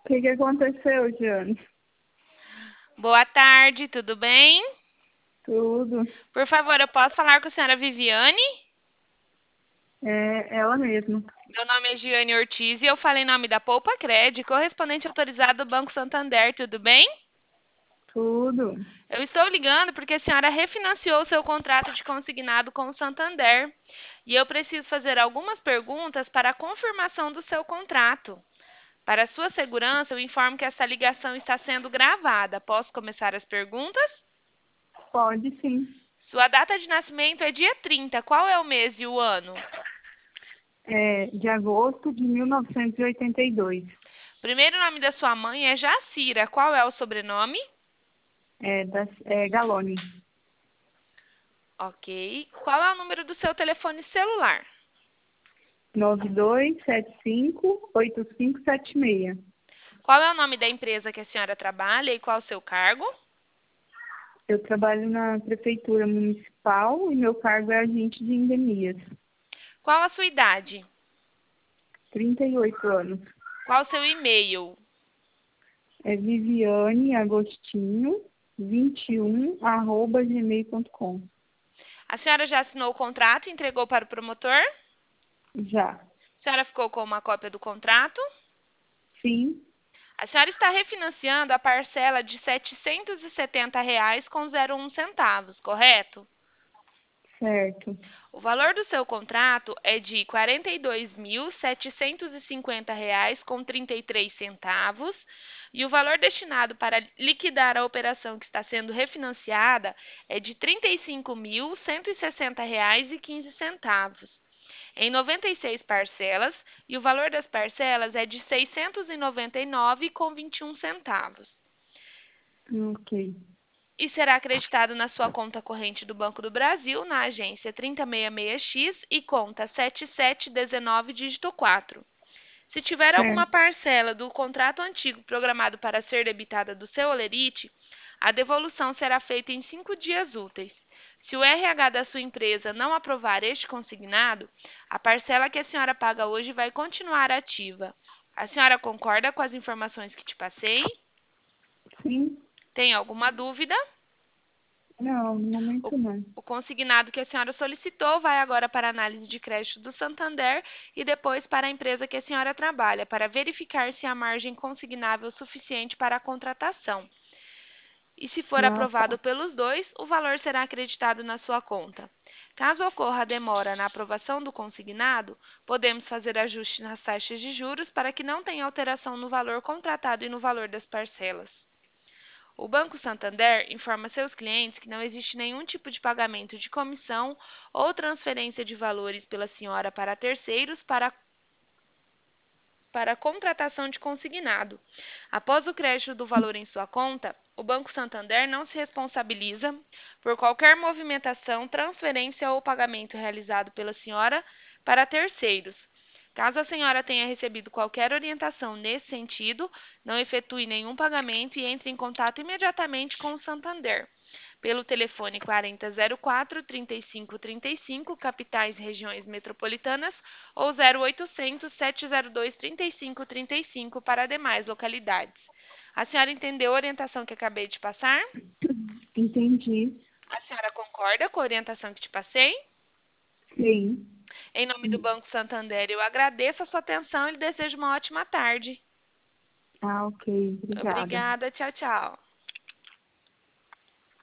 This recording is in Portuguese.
O que que aconteceu, Jane? Boa tarde, tudo bem? Tudo. Por favor, eu posso falar com a senhora Viviane? É ela mesma. Meu nome é Giane Ortiz e eu falo em nome da Poupa Cred, correspondente autorizado do Banco Santander, tudo bem? Tudo. Eu estou ligando porque a senhora refinanciou seu contrato de consignado com o Santander e eu preciso fazer algumas perguntas para a confirmação do seu contrato. Para sua segurança, eu informo que essa ligação está sendo gravada. Posso começar as perguntas? Pode sim. Sua data de nascimento é dia 30. Qual é o mês e o ano? É de agosto de 1982. Primeiro nome da sua mãe é Jacira. Qual é o sobrenome? Galone. Ok. Qual é o número do seu telefone celular? 92758576. Qual é o nome da empresa que a senhora trabalha e qual o seu cargo? Eu trabalho na prefeitura municipal e meu cargo é agente de endemias. Qual a sua idade? 38 anos. Qual o seu e-mail? É Viviane Agostinho 21@gmail.com. A senhora já assinou o contrato e entregou para o promotor? Já. A senhora ficou com uma cópia do contrato? Sim. A senhora está refinanciando a parcela de R$ 770,00 com 01 centavos, correto? Certo. O valor do seu contrato é de R$ 42.750,00 com 33 centavos e o valor destinado para liquidar a operação que está sendo refinanciada é de R$ 35.160,00 e 15 centavos, em 96 parcelas, e o valor das parcelas é de R$ 699 com 21 centavos. Ok. E será acreditado na sua conta corrente do Banco do Brasil, na agência 3066X e conta 7719, dígito 4. Se tiver alguma Certo. parcela do contrato antigo programado para ser debitada do seu holerite, a devolução será feita em 5 dias úteis. Se o RH da sua empresa não aprovar este consignado, a parcela que a senhora paga hoje vai continuar ativa. A senhora concorda com as informações que te passei? Sim. Tem alguma dúvida? Não, no O, momento não. o consignado que a senhora solicitou vai agora para a análise de crédito do Santander e depois para a empresa que a senhora trabalha, para verificar se há margem consignável suficiente para a contratação. E se for Ah, aprovado tá. pelos dois, o valor será acreditado na sua conta. Caso ocorra demora na aprovação do consignado, podemos fazer ajustes nas taxas de juros para que não tenha alteração no valor contratado e no valor das parcelas. O Banco Santander informa seus clientes que não existe nenhum tipo de pagamento de comissão ou transferência de valores pela senhora para terceiros para a contratação de consignado. Após o crédito do valor em sua conta, o Banco Santander não se responsabiliza por qualquer movimentação, transferência ou pagamento realizado pela senhora para terceiros. Caso a senhora tenha recebido qualquer orientação nesse sentido, não efetue nenhum pagamento e entre em contato imediatamente com o Santander pelo telefone 4004-3535, capitais e regiões metropolitanas, ou 0800-702-3535 para demais localidades. A senhora entendeu a orientação que acabei de passar? Entendi. A senhora concorda com a orientação que te passei? Sim. Em nome do Banco Santander, eu agradeço a sua atenção e lhe desejo uma ótima tarde. Ah, ok. Obrigada. Obrigada, tchau, tchau.